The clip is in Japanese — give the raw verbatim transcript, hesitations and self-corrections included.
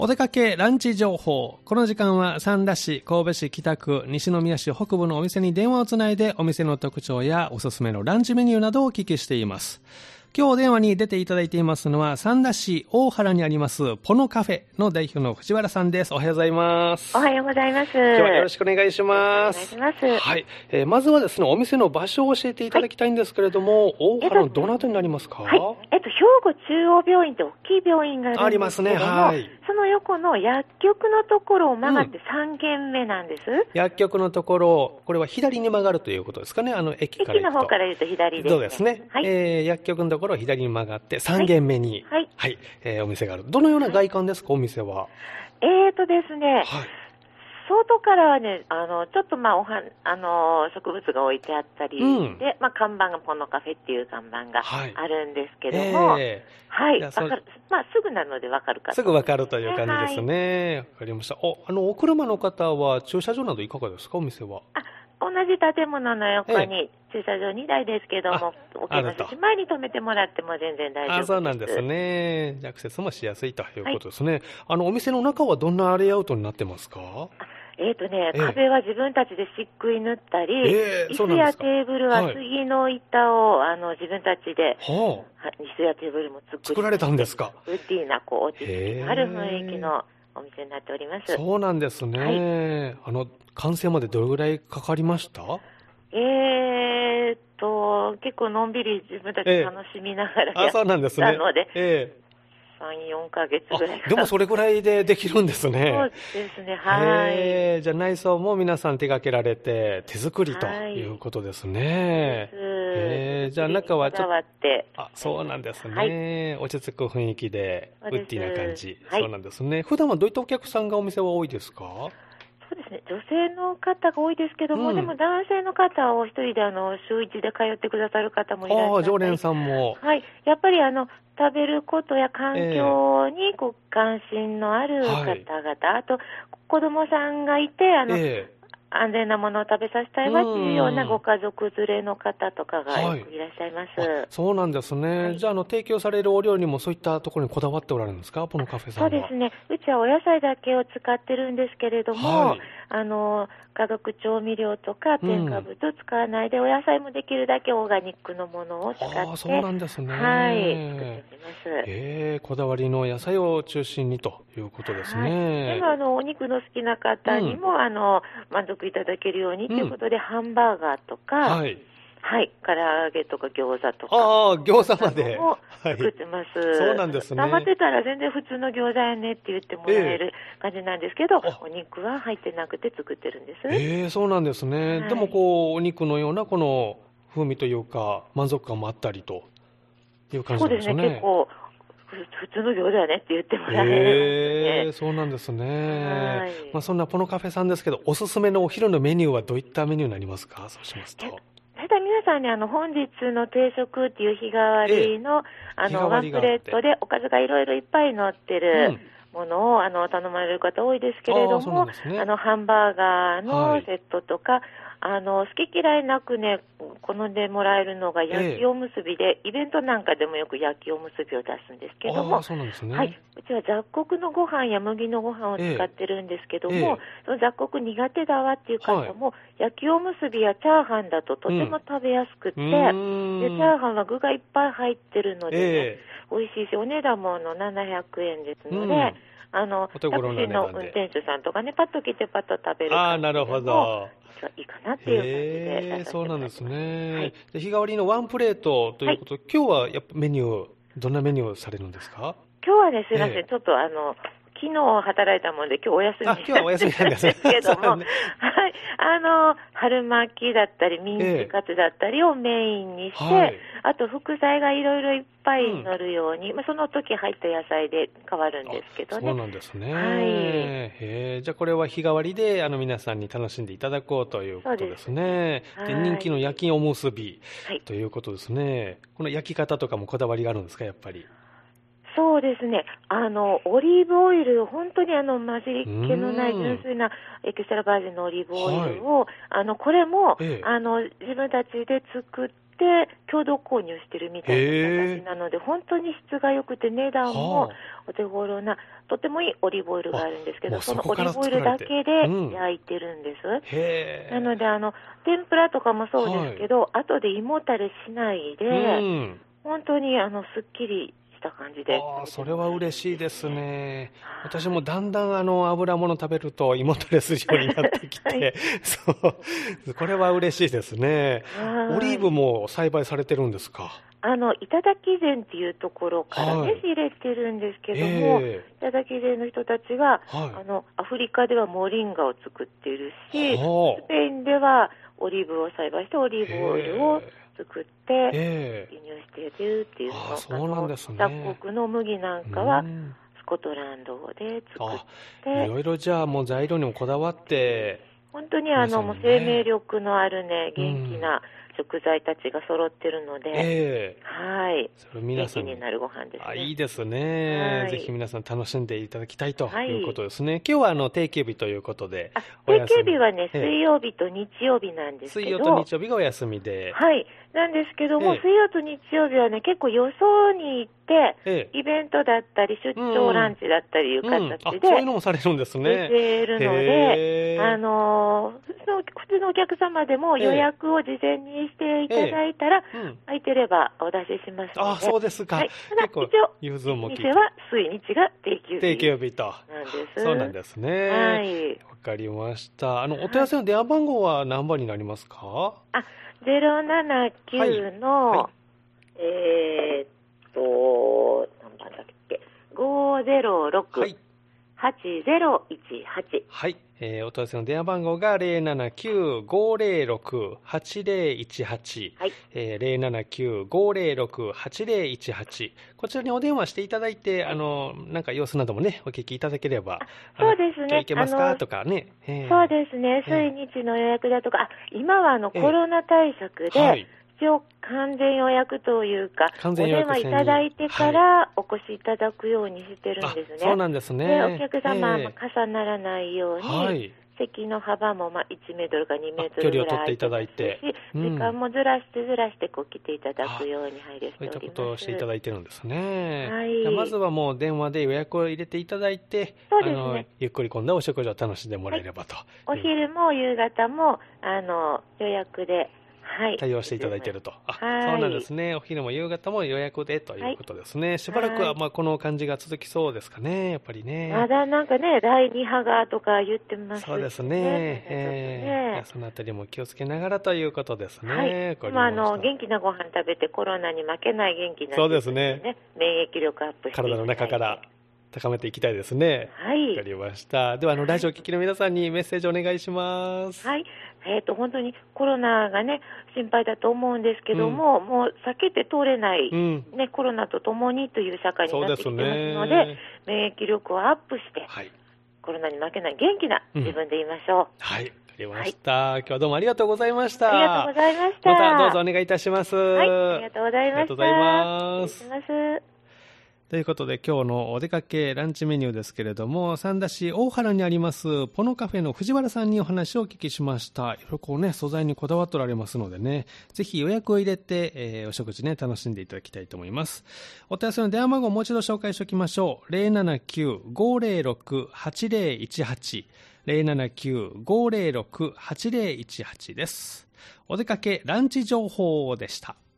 お出かけランチ情報。この時間は三田市、神戸市北区、西宮市北部のお店に電話をつないでお店の特徴やおすすめのランチメニューなどをお聞きしています。今日お電話に出ていただいていますのは三田市大原にありますポノカフェの代表の藤原さんです。おはようございます。 おはようございます。 今日はよろしくお願いします。 お願いします。 はい、えー、まずはですね、お店の場所を教えていただきたいんですけれども、はい、大原のどなたになりますか？ はい、えっと、兵庫中央病院って大きい病院があるんですけども、ありますね。はい。その横の薬局のところを曲がってさん軒目なんです。うん、 薬局のところ、これは左に曲がるということですかね。あの駅から行くと。 駅の方から言うと左ですね。 そうですね。はい、えー、薬局のところを左に曲がってさん軒目に、はい、はい、えー、お店がある。どのような外観ですか、はい、お店は。 えーとですね、はい、外からはね、あの、ちょっとまあ、おは、あの、植物が置いてあったり、うん、で、まあ、看板がポノカフェっていう看板があるんですけども、はい、えー、はい、わかる。まあ、すぐなのでわかるかと。 すぐわかるという感じですね。わ、はい、かりました。お、あの、お車の方は駐車場などいかがですか、お店は。 あ、同じ建物の横に駐車場にだいですけども、置けますし、前に止めてもらっても全然大丈夫です。 あ、そうなんですね。アクセスもしやすいということですね。はい、あの、お店の中はどんなレイアウトになってますか？ えーとね、えー、壁は自分たちで漆喰塗ったり、えー、椅子やテーブルは杉の板を、はい、あの自分たちで、はあ、椅子やテーブルも作り作られたんですか？ ウッディなこう落ち着きのある雰囲気のお店になっております。 そうなんですね。はい、あの完成までどれぐらいかかりました？ えーと結構のんびり自分たち楽しみながらやったので、えー、あ、そうなんですね。えーさん、よんかげつぐらい。 でもそれぐらいでできるんですね。 そうですね、はい。 えー、じゃあ内装も皆さん手掛けられて手作りということですね。はい、えー、じゃあ中はちょっと、あ、そうなんですね。はい、落ち着く雰囲気でウッディな感じ。はい、そうなんですね。普段はどういったお客さんがお店は多いですか？ そうですね、女性の方が多いですけども、うん、でも男性の方を一人であの週一で通ってくださる方もいらっしゃる。 ああ、常連さんも。 はい、やっぱりあの食べることや環境にこう関心のある方々、えー、あと子供さんがいてあの、えー安全なものを食べさせたいわというようなご家族連れの方とかがよくいらっしゃいます。はい、 そうなんですね。はい、じゃあ、あの提供されるお料理もそういったところにこだわっておられるんですか、ポノカフェさんは。 そうですね。うちはお野菜だけを使ってるんですけれども、はい、あの化学調味料とか添加物を使わないで、うん、お野菜もできるだけオーガニックのものを使って、あ、 そうなんですね。 はい、作っています。 えー、こだわりの野菜を中心にということですね。 はい、でもあのお肉の好きな方にも、うん、あの満足いただけるようにということで、うん、ハンバーガーとか、はい、はい、唐揚げとか餃子とか、 ああ、餃子までも作ってます、はい、 そうなんですね。 頑張ってたら全然普通の餃子やねって言ってもらえる感じなんですけど、えー、お肉は入ってなくて作ってるんです。 えー、そうなんですね。はい、でもこうお肉のようなこの風味というか満足感もあったりという感じなんですよね。 そうですね、結構普通の餃子やねって言ってもらえるんですね。 えー、そうなんですね。はい、まあ、そんなポノカフェさんですけど、おすすめのお昼のメニューはどういったメニューになりますか？そうしますと。 大体皆さんにあの本日の定食っていう日替わりの、ええ、あのワンプレートでおかずがいろいろいっぱい乗ってるものを、うん、あの頼まれる方多いですけれども、あ、ね、あのハンバーガーのセットとか、はい、あの好き嫌いなくね好んでもらえるのが焼きおむすびで、ええ、イベントなんかでもよく焼きおむすびを出すんですけども、 そうなんですね。 はい、うちは雑穀のご飯や麦のご飯を使ってるんですけども、ええ、その雑穀苦手だわっていう方も、はい、焼きおむすびやチャーハンだととても食べやすくって、うん、でチャーハンは具がいっぱい入ってるので、ね、ええ、美味しいし、お値段ものななひゃくえんですので、うん、あのタクシーの運転手さんとかね、パッと来てパッと食べる感じでも、あ、なるほど、いいかなっていう感じで出させてもらってます。 そうなんですね。はい、で日替わりのワンプレートということで、はい、今日はやっぱメニューどんなメニューされるんですか？ 今日はね、すいません、えー、ちょっとあの昨日働いたもんで今日お休みなんですけども、ね、はい、あの春巻きだったりミンチカツだったりをメインにして、えーはい、あと副菜がいろいろいっぱい乗るように、うん、まあ、その時入った野菜で変わるんですけどね。 そうなんですね。 はい、 へー、じゃあこれは日替わりであの皆さんに楽しんでいただこうということですね。で、で人気の焼きおむすびということですね。はい、この焼き方とかもこだわりがあるんですか、やっぱり。 そうですね、あのオリーブオイル、本当にあの混じり気のない純粋なエキストラバージンのオリーブオイルを、はい、あのこれも、ええ、あの自分たちで作ってて共同購入してるみたいな形なので、本当に質が良くて値段もお手頃な、とてもいいオリーブオイルがあるんですけど、そのオリーブオイルだけで焼いてるんです。うん、へなのであの天ぷらとかもそうですけど、はい、後で胃もたれしないで、うん、本当にあのすっきりした感じで。 あ、それは嬉しいですね。私もだんだんあの油物食べると胃もたれするようになってきて、はい、そうこれは嬉しいですね。オリーブも栽培されてるんですか？ あの頂膳っていうところからね、はい、仕入れてるんですけども、えー、頂膳の人たちが、はい、あのアフリカではモリンガを作っているし、はあ、スペインではオリーブを栽培してオリーブオイルを作って輸入しているっていうの、 あ、そうなんですね。 雑穀の麦なんかはスコットランドで作って、 いろいろじゃあもう材料にもこだわって、 本当にあの、ね、もう生命力のあるね、元気な食材たちが揃ってるので、えー、はい、それ皆さん元気になるご飯ですね。 あ、いいですね、はい、ぜひ皆さん楽しんでいただきたいということですね。はい、今日はあの定休日ということで、 あ、定休日はね、えー、水曜日と日曜日なんですけど、 水曜と日曜日がお休みで、 はい、なんですけども、えー、水曜と日曜日はね、結構よそに行って、えー、イベントだったり出張ランチだったりいう形で、うんうん、あ、 そういうのもされるんですね。 出てるので、あのー、普通のお客様でも予約を事前にしていただいたら、えーうん、空いてればお出ししますので。 あ、そうですか。はい、 結構融通も利いて、店は水日が定休日。 定休日と。 なんです。 そうなんですね。はい。わかりました。あの、お問い合わせの電話番号は何番になりますか？ あ、ゼロななきゅうの、はいはい、えー、っと、何番だっけ、ごゼロろく、はちゼロいちはち。 はい。えー、お問い合わせの電話番号が ゼロななきゅう ごゼロろく はちゼロいちはち、はい、えー、ゼロななきゅう ごゼロろく はちゼロいちはち、こちらにお電話していただいて、あのなんか様子などもねお聞きいただければ、 そうですね、 今日行けますかとかね、 えー、そうですね、水日の予約だとか、あ、今はあのコロナ対策で、はい、一応完全予約というか、お電話いただいてからお越しいただくようにしてるんですね。 そうなんですね。 で、お客様、えー、重ならないように、はい、席の幅もまあいちメートルかにメートルぐらい距離を取っていただいて、 うん、時間もずらしてずらしてこう来ていただくように配慮しております。 そういったことをしていただいてるんですね。はい、まずはもう電話で予約を入れていただいて、そうですね、あのゆっくり今度はお食事を楽しんでもらえればと、はい、 お昼も夕方もあの予約で、はい、 対応していただいていると。あ、はい、そうなんですね。お昼も夕方も予約でということですね。はい、しばらくはまあこの感じが続きそうですかね、やっぱりね。 まだなんかね、だいに波がとか言ってますし、ね。 そうですね。えー、そのあたりも気をつけながらということですね。はい、 まあ、あの元気なご飯食べてコロナに負けない元気な、ね、 そうですね。 免疫力アップして体の中から高めていきたいですね。 はい。 わかりました。ではあのラジオを聞きの皆さんにメッセージお願いします。 はい。えっと本当にコロナがね心配だと思うんですけども、うん、もう避けて通れない、うん、ね、コロナとともにという社会になってきてますので、で免疫力をアップして、はい、コロナに負けない元気な自分でいましょう。うん、 はい。わかりました、はい。今日はどうもありがとうございました。 ありがとうございました。 またどうぞお願いいたします。 はい。ありがとうございました。ありがとうございます。 失礼します。 ということで今日のお出かけランチメニューですけれども、三田市大原にありますポノカフェの藤原さんにお話をお聞きしました。いろいろこうね、素材にこだわっておられますのでね、ぜひ予約を入れて、えー、お食事ね楽しんでいただきたいと思います。お問い合わせの電話番号をもう一度紹介しておきましょう。ゼロななきゅう ごゼロろく はちゼロいちはち ゼロななきゅう ごゼロろく はちゼロいちはちです。お出かけランチ情報でした。